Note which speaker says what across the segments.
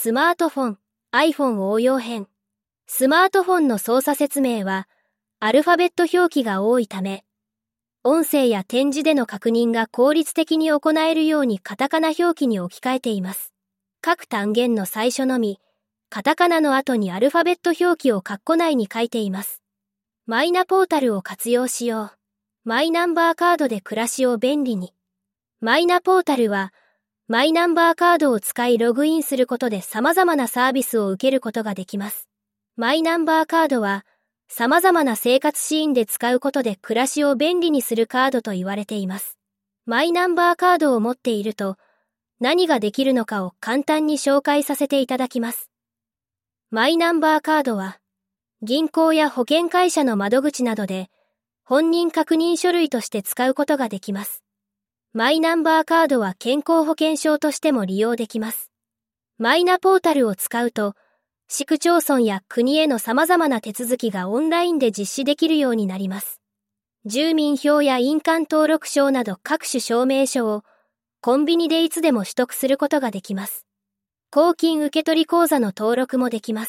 Speaker 1: スマートフォン、iPhone 応用編。スマートフォンの操作説明は、アルファベット表記が多いため、音声や点字での確認が効率的に行えるようにカタカナ表記に置き換えています。各単元の最初のみ、カタカナの後にアルファベット表記を括弧内に書いています。マイナポータルを活用しよう。マイナンバーカードで暮らしを便利に。マイナポータルは、マイナンバーカードを使いログインすることで様々なサービスを受けることができます。マイナンバーカードは、様々な生活シーンで使うことで暮らしを便利にするカードと言われています。マイナンバーカードを持っていると、何ができるのかを簡単に紹介させていただきます。マイナンバーカードは、銀行や保険会社の窓口などで、本人確認書類として使うことができます。マイナンバーカードは健康保険証としても利用できます。マイナポータルを使うと、市区町村や国への様々な手続きがオンラインで実施できるようになります。住民票や印鑑登録証など各種証明書をコンビニでいつでも取得することができます。公金受取口座の登録もできます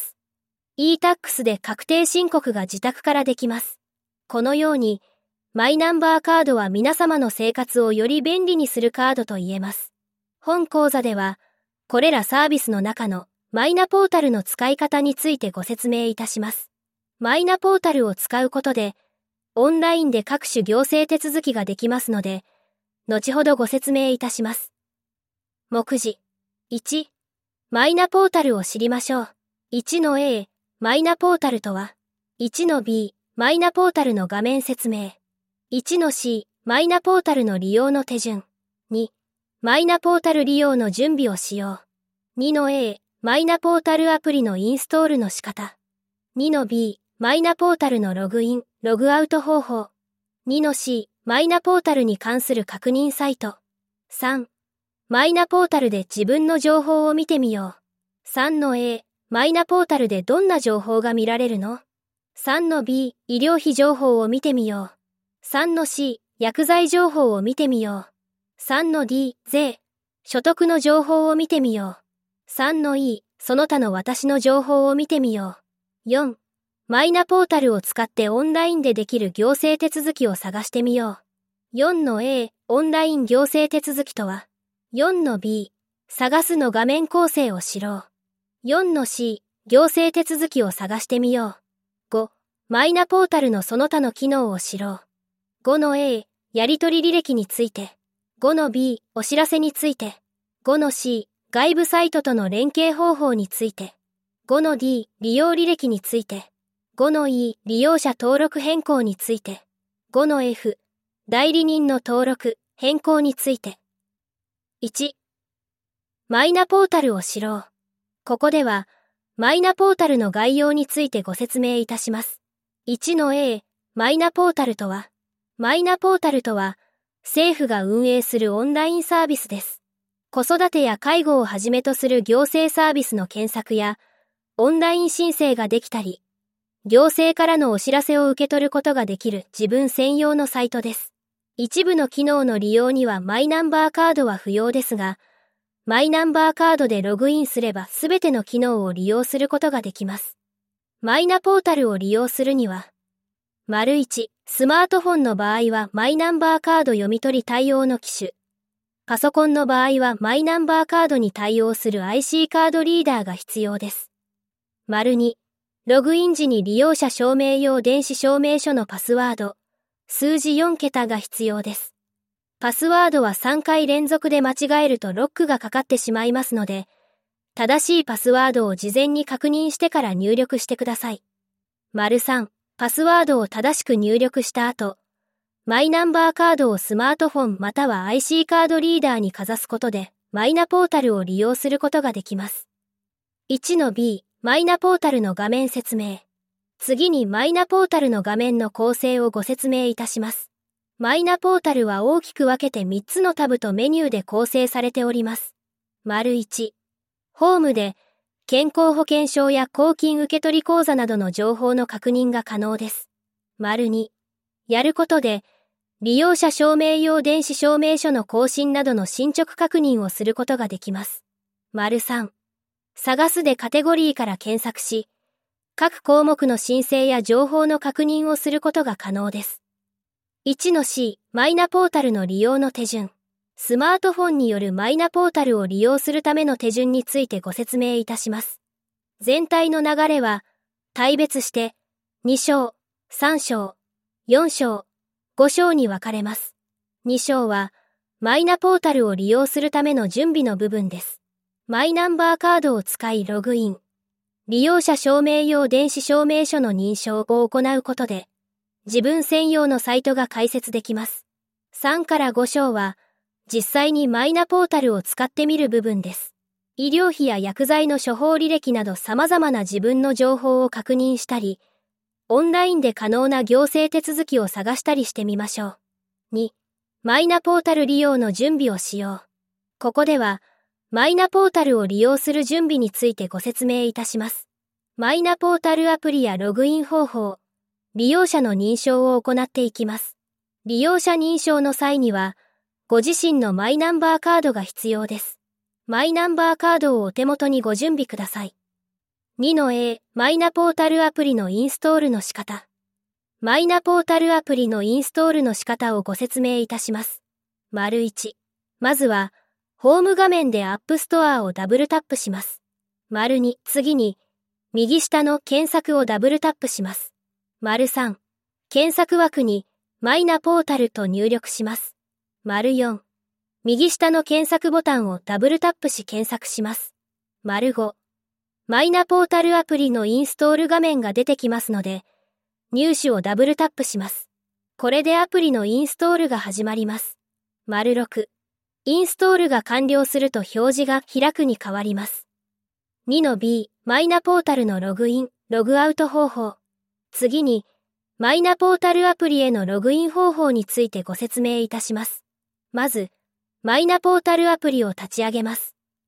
Speaker 1: 。e-tax で確定申告が自宅からできます。このように、マイナンバーカードは皆様の生活をより便利にするカードと言えます。本講座では、これらサービスの中のマイナポータルの使い方についてご説明いたします。マイナポータルを使うことで、オンラインで各種行政手続きができますので、後ほどご説明いたします。目次 1、マイナポータルを知りましょう。1の A、マイナポータルとは、1の B、マイナポータルの画面説明。1の C、マイナポータルの利用の手順。2、マイナポータル利用の準備をしよう。2の A、マイナポータルアプリのインストールの仕方。2の B、マイナポータルのログイン、ログアウト方法。2の C、マイナポータルに関する確認サイト。3、マイナポータルで自分の情報を見てみよう。3の A、マイナポータルでどんな情報が見られるの？ 3 の B、医療費情報を見てみよう。3の C、薬剤情報を見てみよう。3の D、税、所得の情報を見てみよう。3の E、その他の私の情報を見てみよう。4、マイナポータルを使ってオンラインでできる行政手続きを探してみよう。4の A、オンライン行政手続きとは。4の B、探すの画面構成を知ろう。4の C、行政手続きを探してみよう。5、マイナポータルのその他の機能を知ろう。5の A、やり取り履歴について。5の B、お知らせについて。5の C、外部サイトとの連携方法について。5の D、利用履歴について。5の E、利用者登録変更について。5の F、代理人の登録、変更について。1、マイナポータルを知ろう。ここでは、マイナポータルの概要についてご説明いたします。1の A、マイナポータルとは、マイナポータルとは、政府が運営するオンラインサービスです。子育てや介護をはじめとする行政サービスの検索や、オンライン申請ができたり、行政からのお知らせを受け取ることができる自分専用のサイトです。一部の機能の利用にはマイナンバーカードは不要ですが、マイナンバーカードでログインすればすべての機能を利用することができます。マイナポータルを利用するには、1、スマートフォンの場合はマイナンバーカード読み取り対応の機種。パソコンの場合はマイナンバーカードに対応する IC カードリーダーが必要です。2、ログイン時に利用者証明用電子証明書のパスワード、数字4桁が必要です。パスワードは3回連続で間違えるとロックがかかってしまいますので、正しいパスワードを事前に確認してから入力してください。3、パスワードを正しく入力した後、マイナンバーカードをスマートフォンまたは IC カードリーダーにかざすことで、マイナポータルを利用することができます。1の B、マイナポータルの画面説明。次にマイナポータルの画面の構成をご説明いたします。マイナポータルは大きく分けて3つのタブとメニューで構成されております。1、ホームで健康保険証や公金受取口座などの情報の確認が可能です。2、やることで利用者証明用電子証明書の更新などの進捗確認をすることができます。3、 探すでカテゴリーから検索し、各項目の申請や情報の確認をすることが可能です。1-C、マイナポータルの利用の手順。スマートフォンによるマイナポータルを利用するための手順についてご説明いたします。全体の流れは、大別して2章、3章、4章、5章に分かれます。2章は、マイナポータルを利用するための準備の部分です。マイナンバーカードを使いログイン。利用者証明用電子証明書の認証を行うことで、自分専用のサイトが開設できます。3から5章は、実際にマイナポータルを使ってみる部分です。医療費や薬剤の処方履歴など様々な自分の情報を確認したり、オンラインで可能な行政手続きを探したりしてみましょう。2、マイナポータル利用の準備をしよう。ここでは、マイナポータルを利用する準備についてご説明いたします。マイナポータルアプリやログイン方法、利用者の認証を行っていきます。利用者認証の際には、ご自身のマイナンバーカードが必要です。マイナンバーカードをお手元にご準備ください。2-A、マイナポータルアプリのインストールの仕方。マイナポータルアプリのインストールの仕方をご説明いたします。1、まずは、ホーム画面でアップストアをダブルタップします。2、次に、右下の検索をダブルタップします。3、検索枠に、マイナポータルと入力します。4、右下の検索ボタンをダブルタップし検索します。5、マイナポータルアプリのインストール画面が出てきますので、入手をダブルタップします。これでアプリのインストールが始まります。6、インストールが完了すると表示が開くに変わります。2-B、マイナポータルのログイン、ログアウト方法。次に、マイナポータルアプリへのログイン方法についてご説明いたします。まず、マイナポータルアプリを立ち上げます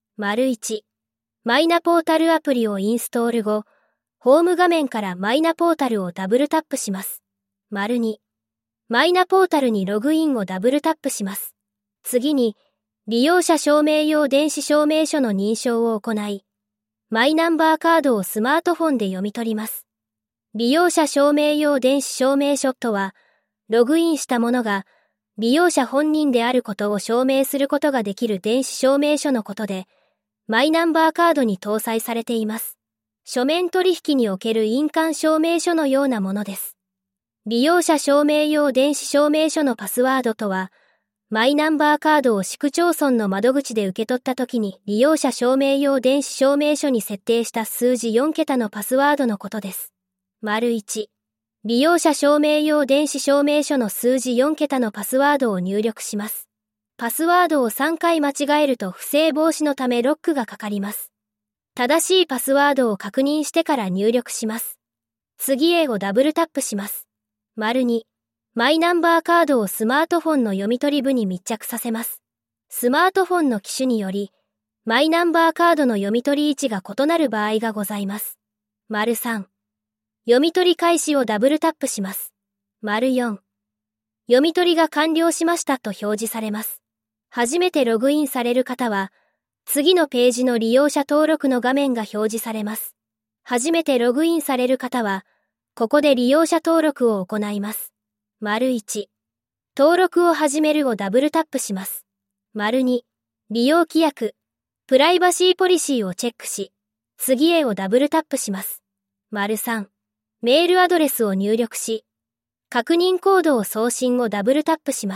Speaker 1: 。1、マイナポータルアプリをインストール後、ホーム画面からマイナポータルをダブルタップします。2、マイナポータルにログインをダブルタップします。次に、利用者証明用電子証明書の認証を行い、マイナンバーカードをスマートフォンで読み取ります。利用者証明用電子証明書とは、ログインしたものが、利用者本人であることを証明することができる電子証明書のことで、マイナンバーカードに搭載されています。書面取引における印鑑証明書のようなものです。利用者証明用電子証明書のパスワードとは、マイナンバーカードを市区町村の窓口で受け取ったときに利用者証明用電子証明書に設定した数字4桁のパスワードのことです。1、利用者証明用電子証明書の数字4桁のパスワードを入力します。パスワードを3回間違えると不正防止のためロックがかかります。正しいパスワードを確認してから入力します。次へをダブルタップします。2、マイナンバーカードをスマートフォンの読み取り部に密着させます。スマートフォンの機種により、マイナンバーカードの読み取り位置が異なる場合がございます。3、読み取り開始をダブルタップします。4、読み取りが完了しましたと表示されます。初めてログインされる方は、次のページの利用者登録の画面が表示されます。初めてログインされる方は、ここで利用者登録を行います。1、登録を始めるをダブルタップします。2、利用規約、プライバシーポリシーをチェックし、次へをダブルタップします。3、メールアドレスを入力し、確認コードを送信をダブルタップします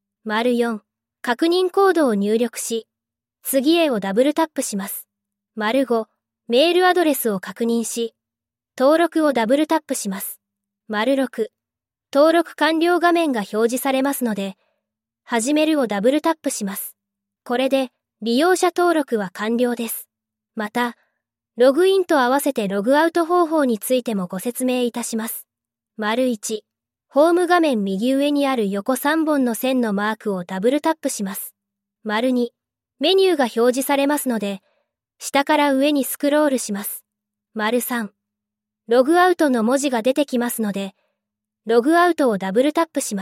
Speaker 1: 。4、確認コードを入力し、次へをダブルタップします。5、メールアドレスを確認し、登録をダブルタップします。6、登録完了画面が表示されますので、始めるをダブルタップします。これで利用者登録は完了です。また、ログインと合わせてログアウト方法についてもご説明いたします。1、ホーム画面右上にある横3本の線のマークをダブルタップします。2、メニューが表示されますので、下から上にスクロールします。3、ログアウトの文字が出てきますので、ログアウトをダブルタップします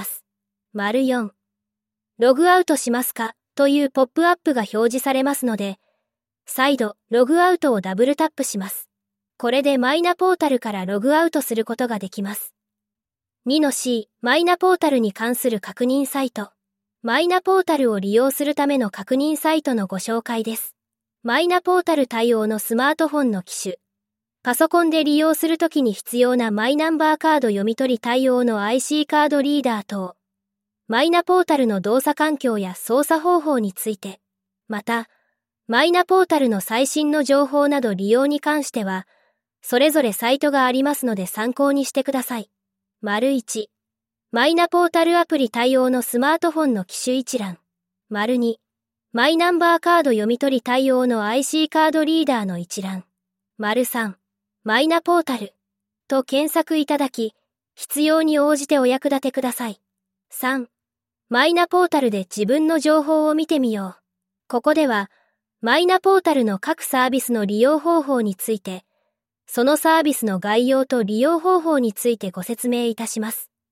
Speaker 1: 。4、ログアウトしますかというポップアップが表示されますので、 再度、ログアウトをダブルタップします。これでマイナポータルからログアウトすることができます。2-C、マイナポータルに関する確認サイト。マイナポータルを利用するための確認サイトのご紹介です。マイナポータル対応のスマートフォンの機種。パソコンで利用するときに必要なマイナンバーカード読み取り対応の IC カードリーダー等。マイナポータルの動作環境や操作方法について。また、マイナポータルの最新の情報など利用に関しては、それぞれサイトがありますので参考にしてください。1、マイナポータルアプリ対応のスマートフォンの機種一覧。2、マイナンバーカード読み取り対応の IC カードリーダーの一覧。3、マイナポータルと検索いただき、必要に応じてお役立てください。3、マイナポータルで自分の情報を見てみよう。ここでは、マイナポータルの各サービスの利用方法について、そのサービスの概要と利用方法についてご説明いたします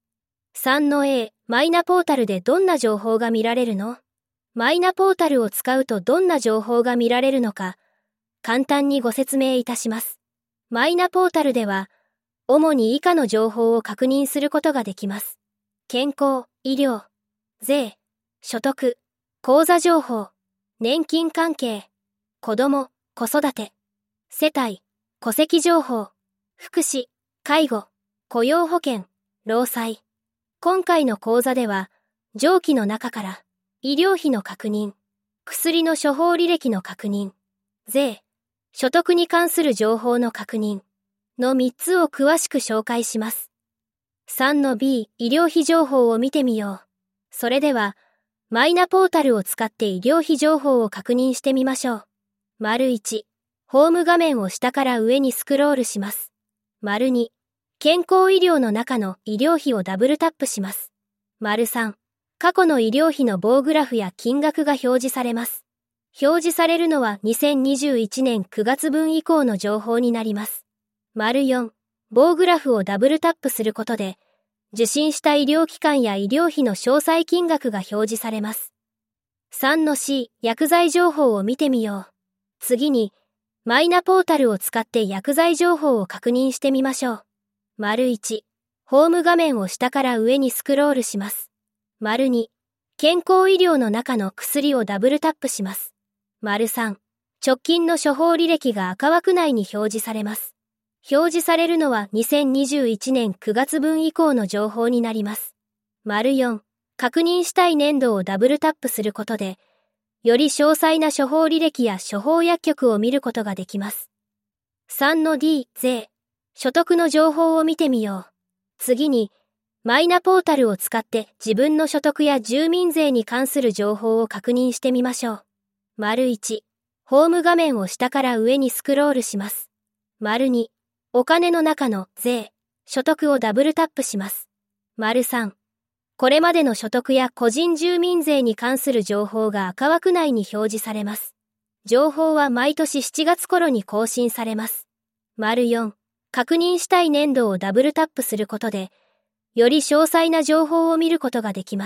Speaker 1: 。3-A、マイナポータルでどんな情報が見られるの？マイナポータルを使うとどんな情報が見られるのか、簡単にご説明いたします。マイナポータルでは、主に以下の情報を確認することができます。健康、医療、税、所得、口座情報、年金関係、子ども、子育て、世帯、戸籍情報、福祉、介護、雇用保険、労災。今回の講座では、上記の中から、医療費の確認、薬の処方履歴の確認、税、所得に関する情報の確認の3つを詳しく紹介します。3-B、医療費情報を見てみよう。それでは、マイナポータルを使って医療費情報を確認してみましょう。1、ホーム画面を下から上にスクロールします。2、健康医療の中の医療費をダブルタップします。3、過去の医療費の棒グラフや金額が表示されます。表示されるのは2021年9月分以降の情報になります。4、棒グラフをダブルタップすることで、受診した医療機関や医療費の詳細金額が表示されます。3-C、薬剤情報を見てみよう。次に、マイナポータルを使って薬剤情報を確認してみましょう。1、ホーム画面を下から上にスクロールします。2、健康医療の中の薬をダブルタップします。3、直近の処方履歴が赤枠内に表示されます。表示されるのは2021年9月分以降の情報になります。4、確認したい年度をダブルタップすることで、より詳細な処方履歴や処方薬局を見ることができます。3-D、税、所得の情報を見てみよう。次に、マイナポータルを使って自分の所得や住民税に関する情報を確認してみましょう。1、ホーム画面を下から上にスクロールします。2、お金の中の税、所得をダブルタップします。3、これまでの所得や個人住民税に関する情報が赤枠内に表示されます。情報は毎年7月頃に更新されます。4、確認したい年度をダブルタップすることで、より詳細な情報を見ることができます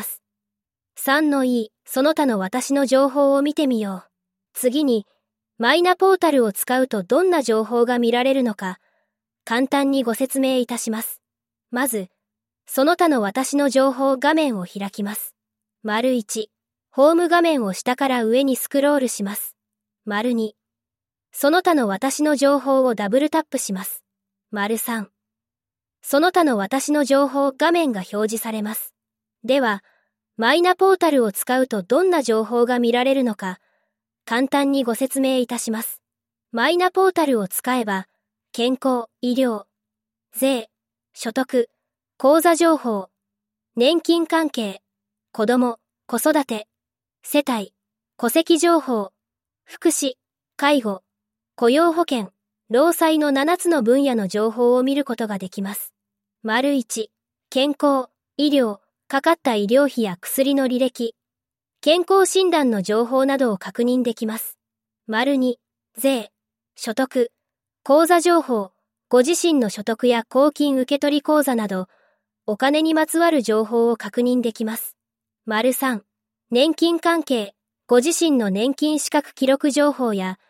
Speaker 1: 。3-E、その他の私の情報を見てみよう。次に、マイナポータルを使うとどんな情報が見られるのか、簡単にご説明いたします。まず、その他の私の情報画面を開きます。1、ホーム画面を下から上にスクロールします。2、その他の私の情報をダブルタップします。3、その他の私の情報画面が表示されます。では、マイナポータルを使うとどんな情報が見られるのか、簡単にご説明いたします。マイナポータルを使えば、健康、医療、税、所得、口座情報、年金関係、子ども、子育て、世帯、戸籍情報、福祉、介護、雇用保険、労災の7つの分野の情報を見ることができます。1、健康、医療、かかった医療費や薬の履歴、健康診断の情報などを確認できます。2、税、所得、口座情報、ご自身の所得や公金受取口座など、お金にまつわる情報を確認できます。3、年金関係、ご自身の年金資格記録情報や、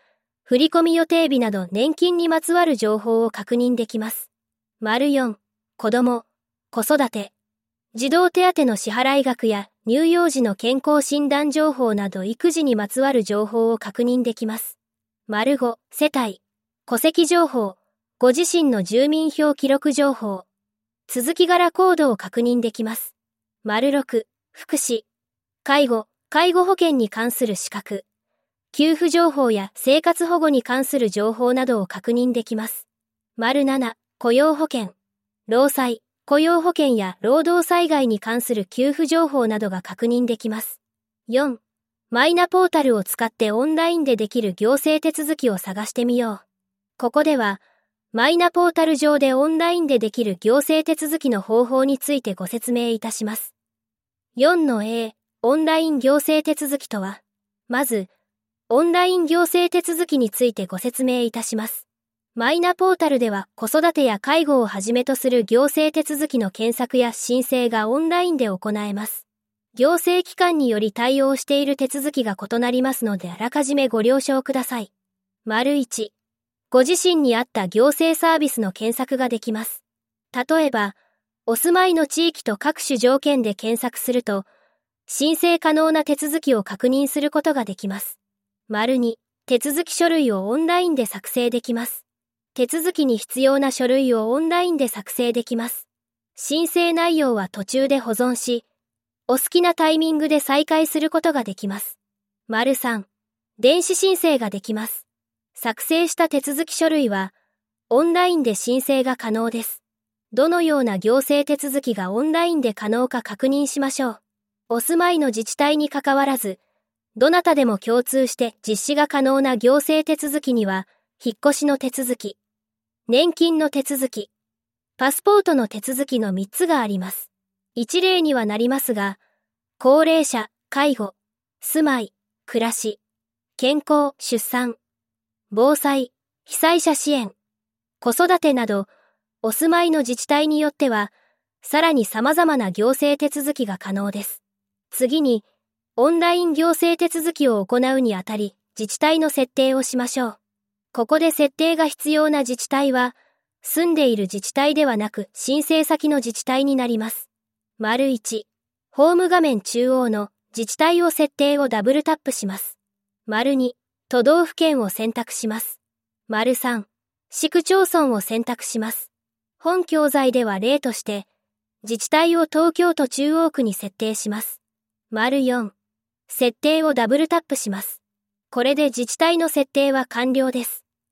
Speaker 1: 振込予定日など年金にまつわる情報を確認できます。4、子供、子育て、児童手当の支払額や乳幼児の健康診断情報など育児にまつわる情報を確認できます。5、世帯、戸籍情報、ご自身の住民票記録情報、続き柄コードを確認できます。6、福祉、介護保険に関する資格、給付情報や生活保護に関する情報などを確認できます。7、雇用保険、労災、雇用保険や労働災害に関する給付情報などが確認できます。4、マイナポータルを使ってオンラインでできる行政手続きを探してみよう。ここでは、マイナポータル上でオンラインでできる行政手続きの方法についてご説明いたします。4-A、オンライン行政手続きとは、まず、オンライン行政手続きについてご説明いたします。マイナポータルでは子育てや介護をはじめとする行政手続きの検索や申請がオンラインで行えます。行政機関により対応している手続きが異なりますのであらかじめご了承ください。1、ご自身に合った行政サービスの検索ができます。例えば、お住まいの地域と各種条件で検索すると、申請可能な手続きを確認することができます。2、手続き書類をオンラインで作成できます。手続きに必要な書類をオンラインで作成できます。申請内容は途中で保存し、お好きなタイミングで再開することができます。3、電子申請ができます。作成した手続き書類は、オンラインで申請が可能です。どのような行政手続きがオンラインで可能か確認しましょう。お住まいの自治体にかかわらず、どなたでも共通して実施が可能な行政手続きには、引っ越しの手続き、年金の手続き、パスポートの手続きの3つがあります。一例にはなりますが、高齢者、介護、住まい、暮らし、健康、出産、防災、被災者支援、子育てなど、お住まいの自治体によっては、さらに様々な行政手続きが可能です。次に、オンライン行政手続きを行うにあたり、自治体の設定をしましょう。ここで設定が必要な自治体は、住んでいる自治体ではなく申請先の自治体になります。1、ホーム画面中央の自治体を設定をダブルタップします。2、都道府県を選択します。3、市区町村を選択します。本教材では例として、自治体を東京都中央区に設定します。4、設定をダブルタップします。これで自治体の設定は完了です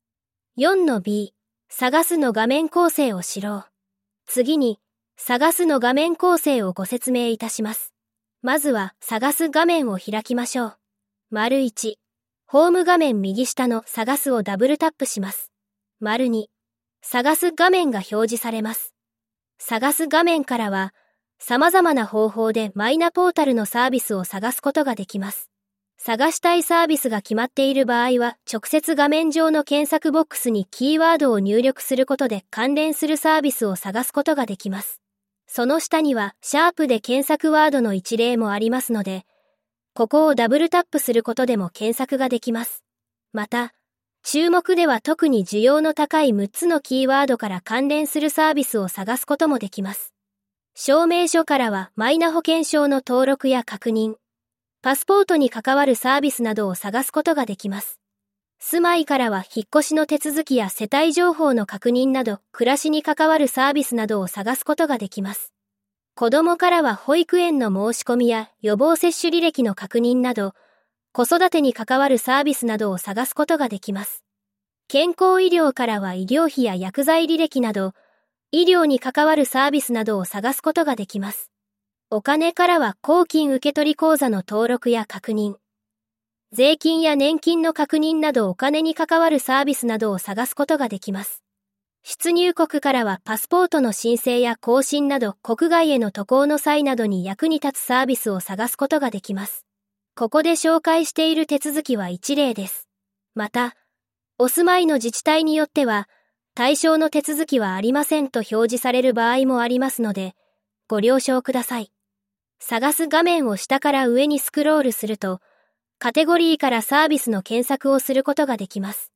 Speaker 1: 。4-B、探すの画面構成を知ろう。次に、探すの画面構成をご説明いたします。まずは、探す画面を開きましょう。1、ホーム画面右下の探すをダブルタップします。2、探す画面が表示されます。探す画面からは、様々な方法でマイナポータルのサービスを探すことができます。探したいサービスが決まっている場合は、直接画面上の検索ボックスにキーワードを入力することで関連するサービスを探すことができます。その下には、シャープで検索ワードの一例もありますので、ここをダブルタップすることでも検索ができます。また、注目では特に需要の高い6つのキーワードから関連するサービスを探すこともできます。証明書からはマイナ保険証の登録や確認、パスポートに関わるサービスなどを探すことができます。住まいからは引っ越しの手続きや世帯情報の確認など暮らしに関わるサービスなどを探すことができます。子供からは保育園の申し込みや予防接種履歴の確認など、子育てに関わるサービスなどを探すことができます。健康医療からは医療費や薬剤履歴など、医療に関わるサービスなどを探すことができます。お金からは公金受取口座の登録や確認、税金や年金の確認などお金に関わるサービスなどを探すことができます。出入国からはパスポートの申請や更新など国外への渡航の際などに役に立つサービスを探すことができます。ここで紹介している手続きは一例です。また、お住まいの自治体によっては、対象の手続きはありませんと表示される場合もありますので、ご了承ください。探す画面を下から上にスクロールすると、カテゴリーからサービスの検索をすることができます。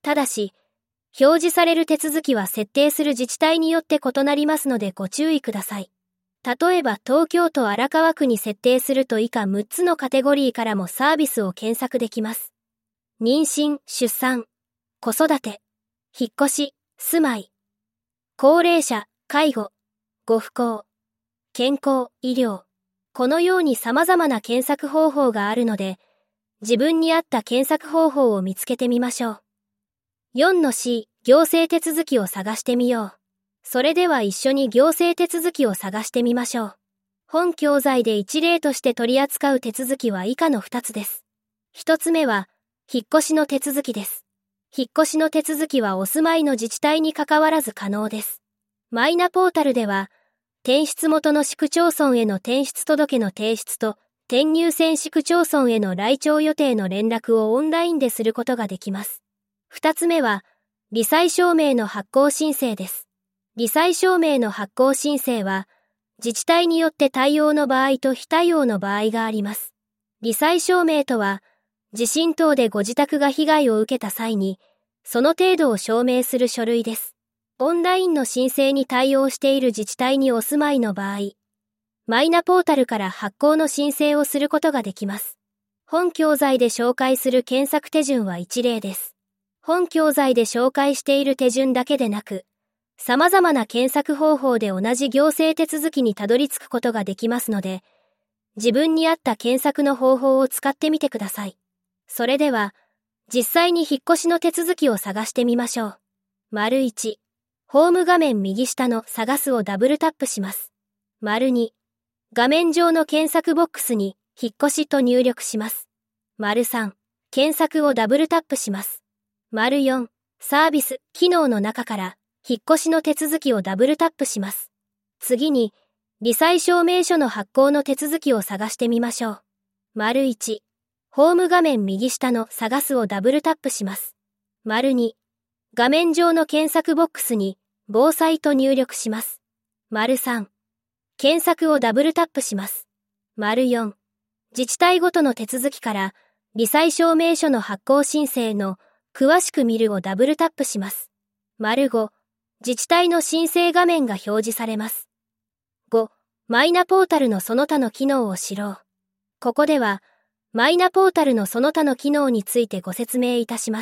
Speaker 1: ただし、表示される手続きは設定する自治体によって異なりますのでご注意ください。例えば東京都荒川区に設定すると以下6つのカテゴリーからもサービスを検索できます。妊娠、出産、子育て、引っ越し、住まい、高齢者、介護、ご不幸、健康、医療。このように様々な検索方法があるので、自分に合った検索方法を見つけてみましょう。4-C、行政手続きを探してみよう。それでは一緒に行政手続きを探してみましょう。本教材で一例として取り扱う手続きは以下の2つです。1つ目は、引っ越しの手続きです。引っ越しの手続きはお住まいの自治体に関わらず可能です。マイナポータルでは、転出元の市区町村への転出届の提出と、転入選市区町村への来庁予定の連絡をオンラインですることができます。2つ目は、罹災証明の発行申請です。罹災証明の発行申請は、自治体によって対応の場合と非対応の場合があります。罹災証明とは、地震等でご自宅が被害を受けた際に、その程度を証明する書類です。オンラインの申請に対応している自治体にお住まいの場合、マイナポータルから発行の申請をすることができます。本教材で紹介する検索手順は一例です。本教材で紹介している手順だけでなく、様々な検索方法で同じ行政手続きにたどり着くことができますので、自分に合った検索の方法を使ってみてください。それでは、実際に引っ越しの手続きを探してみましょう。1、ホーム画面右下の探すをダブルタップします。2、画面上の検索ボックスに引っ越しと入力します。3、検索をダブルタップします。4、サービス、機能の中から引っ越しの手続きをダブルタップします。次に、罹災証明書の発行の手続きを探してみましょう。1、ホーム画面右下の探すをダブルタップします。2、画面上の検索ボックスに防災と入力します。3、検索をダブルタップします。4、自治体ごとの手続きから罹災証明書の発行申請の詳しく見るをダブルタップします。5、自治体の申請画面が表示されます。5、マイナポータルのその他の機能を知ろう。ここでは、マイナポータルのその他の機能についてご説明いたします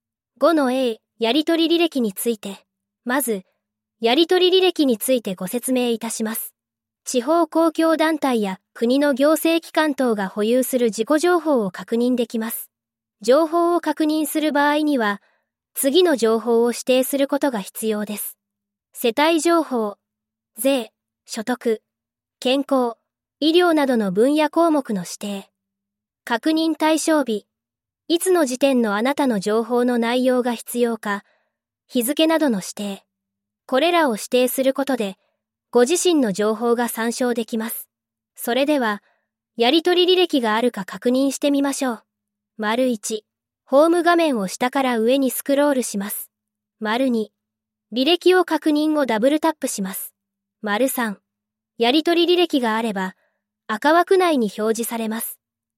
Speaker 1: 。5-A、やり取り履歴について。まず、やり取り履歴についてご説明いたします。地方公共団体や国の行政機関等が保有する自己情報を確認できます。情報を確認する場合には、次の情報を指定することが必要です。世帯情報、税、所得、健康、医療などの分野項目の指定。確認対象日、いつの時点のあなたの情報の内容が必要か、日付などの指定。これらを指定することで、ご自身の情報が参照できます。それでは、やり取り履歴があるか確認してみましょう。1、ホーム画面を下から上にスクロールします。2、履歴を確認をダブルタップします。3、やり取り履歴があれば、赤枠内に表示されます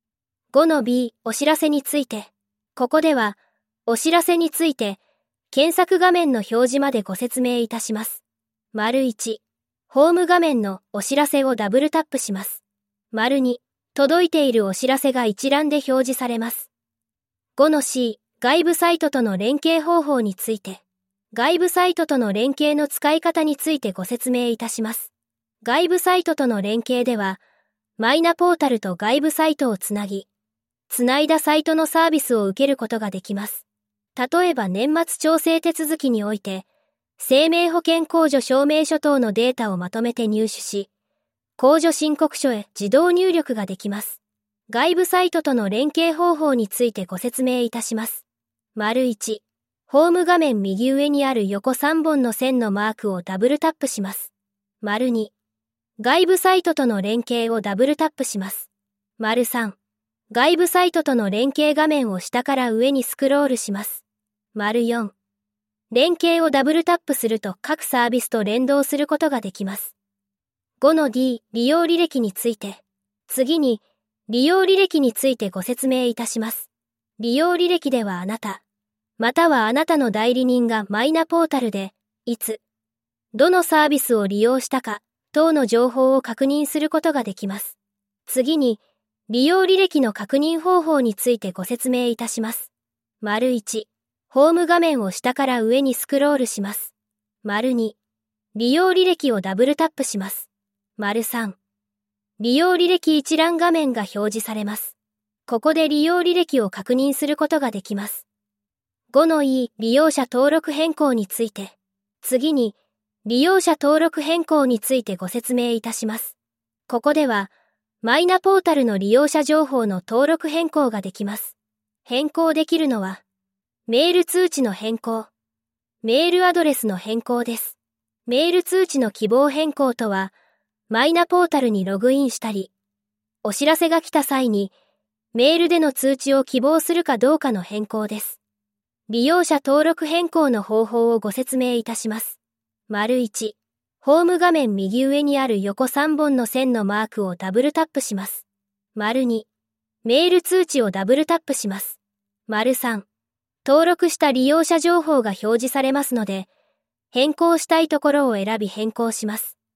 Speaker 1: 。5-B、お知らせについて。ここでは、お知らせについて、検索画面の表示までご説明いたします。1、ホーム画面のお知らせをダブルタップします。2、届いているお知らせが一覧で表示されます。5-C、外部サイトとの連携方法について。外部サイトとの連携の使い方についてご説明いたします。外部サイトとの連携では、マイナポータルと外部サイトをつなぎ、つないだサイトのサービスを受けることができます。例えば年末調整手続きにおいて、生命保険控除証明書等のデータをまとめて入手し、控除申告書へ自動入力ができます。外部サイトとの連携方法についてご説明いたします。1、ホーム画面右上にある横3本の線のマークをダブルタップします。2、外部サイトとの連携をダブルタップします。3、外部サイトとの連携画面を下から上にスクロールします。4、連携をダブルタップすると各サービスと連動することができます。5-D、利用履歴について。次に、利用履歴についてご説明いたします。利用履歴ではあなた、 またはあなたの代理人がマイナポータルで、いつ、どのサービスを利用したか、等の情報を確認することができます。次に、利用履歴の確認方法についてご説明いたします。1、ホーム画面を下から上にスクロールします。2、利用履歴をダブルタップします。3、利用履歴一覧画面が表示されます。ここで利用履歴を確認することができます。5-E、利用者登録変更について。次に、利用者登録変更についてご説明いたします。ここでは、マイナポータルの利用者情報の登録変更ができます。変更できるのは、メール通知の変更、メールアドレスの変更です。メール通知の希望変更とは、マイナポータルにログインしたり、お知らせが来た際に、メールでの通知を希望するかどうかの変更です。利用者登録変更の方法をご説明いたします。1、ホーム画面右上にある横3本の線のマークをダブルタップします。2、メール通知をダブルタップします。3、登録した利用者情報が表示されますので、変更したいところを選び変更します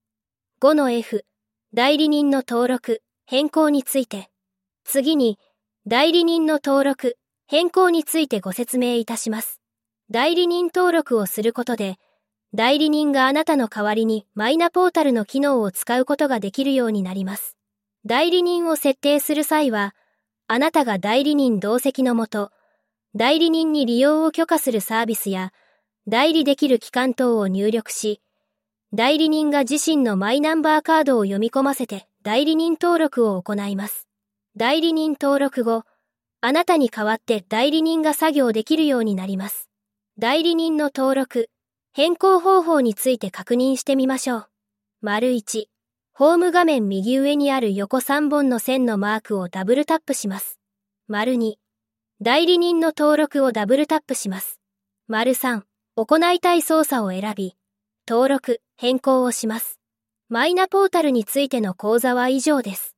Speaker 1: 。5-F、代理人の登録、変更について。次に、代理人の登録、変更についてご説明いたします。代理人登録をすることで、代理人があなたの代わりにマイナポータルの機能を使うことができるようになります。代理人を設定する際は、あなたが代理人同席のもと、代理人に利用を許可するサービスや、代理できる期間等を入力し、代理人が自身のマイナンバーカードを読み込ませて代理人登録を行います。代理人登録後、あなたに代わって代理人が作業できるようになります。代理人の登録、変更方法について確認してみましょう。1、ホーム画面右上にある横3本の線のマークをダブルタップします。2、代理人の登録をダブルタップします。3、行いたい操作を選び、登録、変更をします。マイナポータルについての講座は以上です。